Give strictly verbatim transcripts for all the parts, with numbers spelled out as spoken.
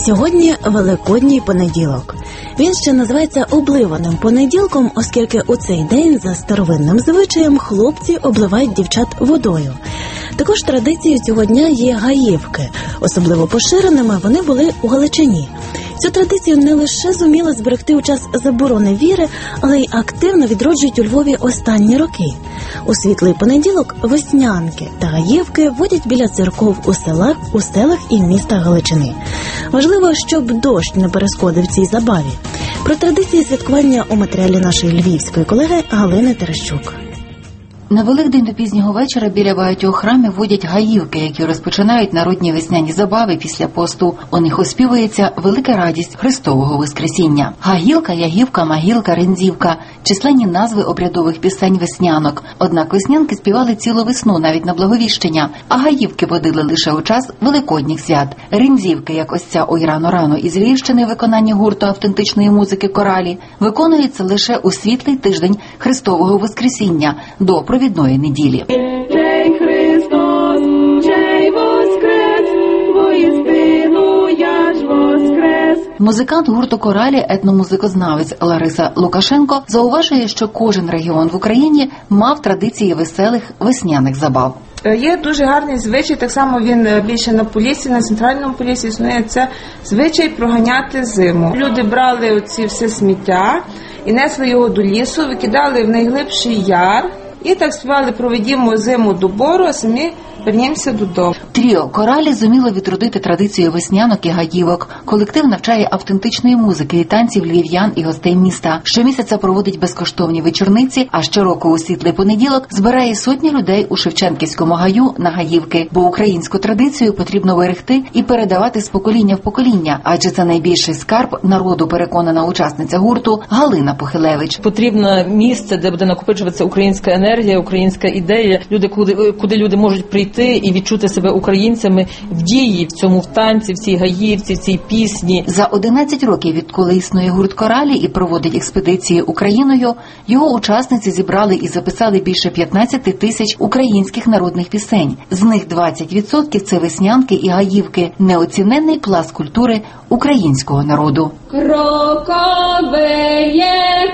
Сьогодні Великодній понеділок. Він ще називається обливаним понеділком, оскільки у цей день за старовинним звичаєм хлопці обливають дівчат водою. Також традицією цього дня є гаївки. Особливо поширеними вони були у Галичині. Цю традицію не лише зуміли зберегти у час заборони віри, але й активно відроджують у Львові останні роки. У світлий понеділок веснянки та гаївки водять біля церков у селах, у селах і містах Галичини. Важливо, щоб дощ не перешкодив цій забаві. Про традиції святкування у матеріалі нашої львівської колеги Галини Терещук. На Великдень до пізнього вечора біля багатьох храмів водять гаївки, які розпочинають народні весняні забави після посту. У них оспівується велика радість Христового Воскресіння. Гаївка, ягівка, магілка, ринзівка – численні назви обрядових пісень веснянок. Однак веснянки співали цілу весну, навіть на Благовіщення, а гаївки водили лише у час великодніх свят. Ринзівки, як ось ця «Ой рано-рано» із Львівщини, виконання гурту автентичної музики «Коралі», виконуються лише у світлий тиждень Христового Воскресіння до провідної неділі. Чей Христос, чей воскрес, воістину я ж воскрес. Музикант гурту «Коралі», етномузикознавець Лариса Лукашенко зауважує, що кожен регіон в Україні мав традиції веселих весняних забав. Є дуже гарний звичай, так само він більше на Поліссі, на центральному Поліссі існує, це звичай проганяти зиму. Люди брали оці все сміття і несли його до лісу, викидали в найглибший яр і так співали «Проведімо зиму до бору», а самі вернімося додому. Тріо «Коралі» зуміло відродити традицію веснянок і гаївок. Колектив навчає автентичної музики і танців львів'ян і гостей міста. Щомісяця проводить безкоштовні вечорниці, а щороку у світлий понеділок збирає сотні людей у Шевченківському гаю на гаївки. Бо українську традицію потрібно берегти і передавати з покоління в покоління, адже це найбільший скарб народу, переконана учасниця гурту Галина Похилевич. Потрібно місце, де буде накопичуватися українська енергія, українська ідея, люди, куди, куди люди можуть прийти і відчути себе українцями в дії, в цьому в танці, в цій гаївці, в цій пісні. За одинадцять років, відколи існує гурт «Коралі» і проводить експедиції Україною, його учасниці зібрали і записали більше п'ятнадцять тисяч українських народних пісень. З них двадцять відсотків – це веснянки і гаївки – неоціненний пласт культури українського народу. Крокове є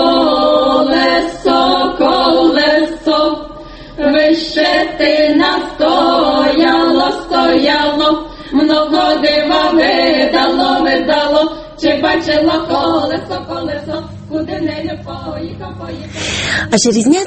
колесо, колесо, вище ти настояло, стояло, много дива видало, видало, чи бачило колесо, колесо, куди не поїхав, поїхав. А чи різняться